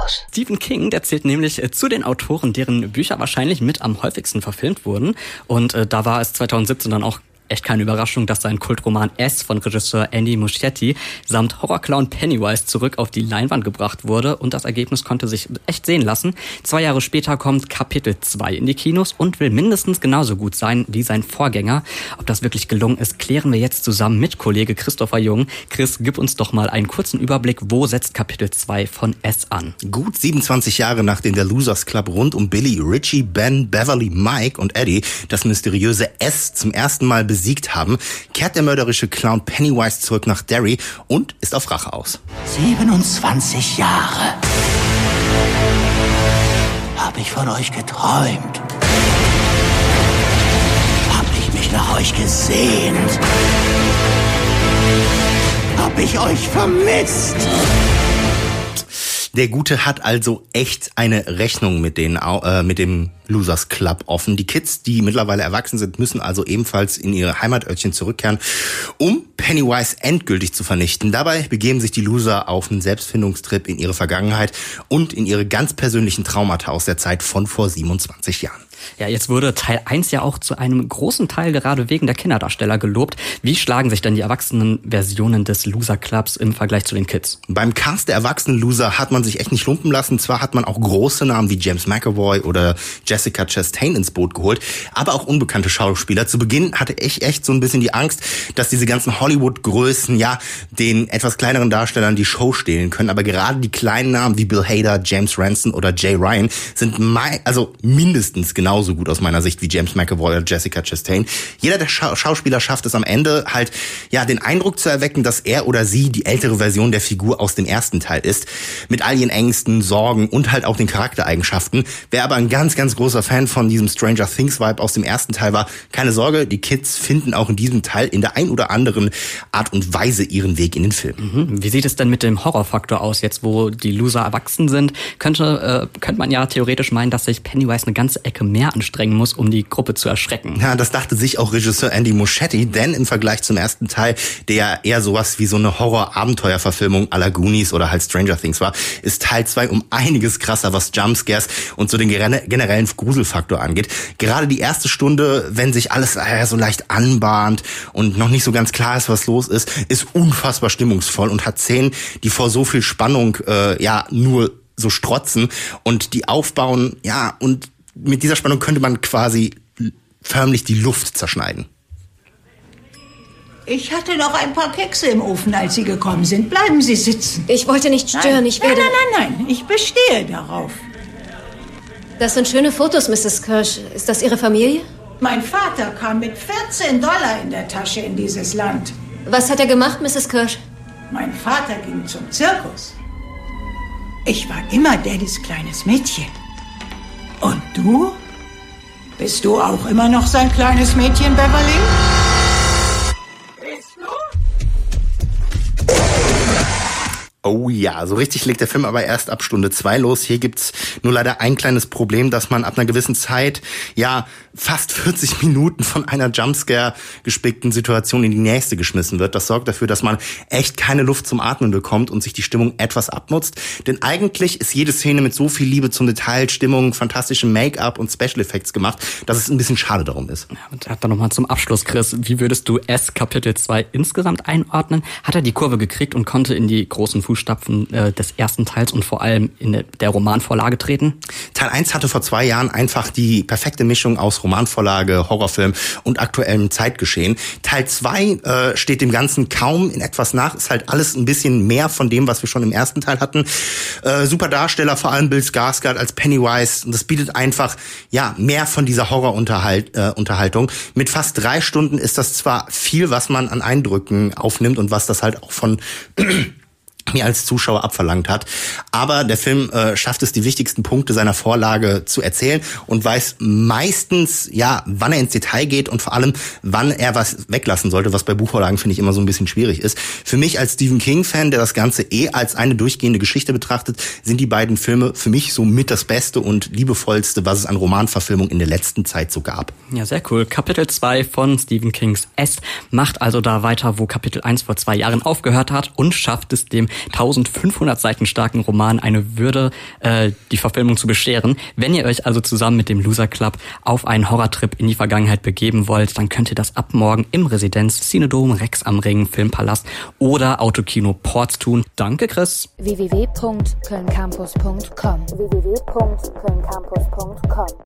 aus. Stephen King, der zählt nämlich zu den Autoren, deren Bücher wahrscheinlich mit am häufigsten verfilmt wurden. Und da war es 2017 dann auch echt keine Überraschung, dass sein Kultroman S von Regisseur Andy Muschietti samt Horrorclown Pennywise zurück auf die Leinwand gebracht wurde und das Ergebnis konnte sich echt sehen lassen. 2 Jahre später kommt Kapitel 2 in die Kinos und will mindestens genauso gut sein wie sein Vorgänger. Ob das wirklich gelungen ist, klären wir jetzt zusammen mit Kollege Christopher Jung. Chris, gib uns doch mal einen kurzen Überblick, wo setzt Kapitel 2 von S an? Gut 27 Jahre nachdem der Losers Club rund um Billy, Richie, Ben, Beverly, Mike und Eddie das mysteriöse S zum ersten Mal besiegt haben, kehrt der mörderische Clown Pennywise zurück nach Derry und ist auf Rache aus. 27 Jahre habe ich von euch geträumt. Hab ich mich nach euch gesehnt. Hab ich euch vermisst. Der Gute hat also echt eine Rechnung mit dem Losers Club offen. Die Kids, die mittlerweile erwachsen sind, müssen also ebenfalls in ihre Heimatörtchen zurückkehren, um Pennywise endgültig zu vernichten. Dabei begeben sich die Loser auf einen Selbstfindungstrip in ihre Vergangenheit und in ihre ganz persönlichen Traumata aus der Zeit von vor 27 Jahren. Ja, jetzt wurde Teil 1 ja auch zu einem großen Teil gerade wegen der Kinderdarsteller gelobt. Wie schlagen sich denn die erwachsenen Versionen des Loser Clubs im Vergleich zu den Kids? Beim Cast der erwachsenen Loser hat man sich echt nicht lumpen lassen. Zwar hat man auch große Namen wie James McAvoy oder Jessica Chastain ins Boot geholt, aber auch unbekannte Schauspieler. Zu Beginn hatte ich echt so ein bisschen die Angst, dass diese ganzen Hollywood-Größen ja den etwas kleineren Darstellern die Show stehlen können. Aber gerade die kleinen Namen wie Bill Hader, James Ransone oder Jay Ryan sind mindestens genauso gut aus meiner Sicht wie James McAvoy oder Jessica Chastain. Jeder der Schauspieler schafft es am Ende halt, ja, den Eindruck zu erwecken, dass er oder sie die ältere Version der Figur aus dem ersten Teil ist. Mit all ihren Ängsten, Sorgen und halt auch den Charaktereigenschaften. Wer aber ein ganz, ganz großer Fan von diesem Stranger Things Vibe aus dem ersten Teil war, keine Sorge, die Kids finden auch in diesem Teil in der ein oder anderen Art und Weise ihren Weg in den Film. Wie sieht es denn mit dem Horrorfaktor aus, jetzt wo die Loser erwachsen sind? Könnte man ja theoretisch meinen, dass sich Pennywise eine ganze Ecke mehr anstrengen muss, um die Gruppe zu erschrecken. Ja, das dachte sich auch Regisseur Andy Muschietti, denn im Vergleich zum ersten Teil, der eher sowas wie so eine Horror-Abenteuerverfilmung à la Goonies oder halt Stranger Things war, ist Teil 2 um einiges krasser, was Jumpscares und so den generellen Gruselfaktor angeht. Gerade die erste Stunde, wenn sich alles so leicht anbahnt und noch nicht so ganz klar ist, was los ist unfassbar stimmungsvoll und hat Szenen, die vor so viel Spannung nur so strotzen und die aufbauen, ja, und mit dieser Spannung könnte man quasi förmlich die Luft zerschneiden. Ich hatte noch ein paar Kekse im Ofen, als Sie gekommen sind. Bleiben Sie sitzen. Ich wollte nicht stören, Nein, ich bestehe darauf. Das sind schöne Fotos, Mrs. Kirsch. Ist das Ihre Familie? Mein Vater kam mit $14 in der Tasche in dieses Land. Was hat er gemacht, Mrs. Kirsch? Mein Vater ging zum Zirkus. Ich war immer Daddys kleines Mädchen. Und du? Bist du auch immer noch sein kleines Mädchen, Beverly? Bist du? Oh ja, so richtig legt der Film aber erst ab Stunde 2 los. Hier gibt's nur leider ein kleines Problem, dass man ab einer gewissen Zeit, ja, fast 40 Minuten von einer Jumpscare gespickten Situation in die nächste geschmissen wird. Das sorgt dafür, dass man echt keine Luft zum Atmen bekommt und sich die Stimmung etwas abnutzt. Denn eigentlich ist jede Szene mit so viel Liebe zum Detail, Stimmung, fantastischem Make-up und Special Effects gemacht, dass es ein bisschen schade darum ist. Ja, und dann nochmal zum Abschluss, Chris. Wie würdest du S Kapitel 2 insgesamt einordnen? Hat er die Kurve gekriegt und konnte in die großen Fußstapfen des ersten Teils und vor allem in der Romanvorlage treten? Teil 1 hatte vor 2 Jahren einfach die perfekte Mischung aus Romanvorlage, Horrorfilm und aktuellem Zeitgeschehen. Teil 2 steht dem Ganzen kaum in etwas nach, ist halt alles ein bisschen mehr von dem, was wir schon im ersten Teil hatten. Super Darsteller, vor allem Bill Skarsgård als Pennywise. Und das bietet einfach mehr von dieser Horrorunterhaltung. Mit fast 3 Stunden ist das zwar viel, was man an Eindrücken aufnimmt und was das halt auch von mir als Zuschauer abverlangt hat. Aber der Film schafft es, die wichtigsten Punkte seiner Vorlage zu erzählen und weiß meistens, wann er ins Detail geht und vor allem, wann er was weglassen sollte, was bei Buchvorlagen, finde ich, immer so ein bisschen schwierig ist. Für mich als Stephen King-Fan, der das Ganze als eine durchgehende Geschichte betrachtet, sind die beiden Filme für mich so mit das Beste und liebevollste, was es an Romanverfilmung in der letzten Zeit so gab. Ja, sehr cool. Kapitel 2 von Stephen Kings S macht also da weiter, wo Kapitel 1 vor 2 Jahren aufgehört hat und schafft es, dem 1500 Seiten starken Roman eine Würde, die Verfilmung zu bescheren. Wenn ihr euch also zusammen mit dem Loser Club auf einen Horrortrip in die Vergangenheit begeben wollt, dann könnt ihr das ab morgen im Residenz, Cinedom, Rex am Ring, Filmpalast oder Autokino Ports tun. Danke, Chris. www.kölncampus.com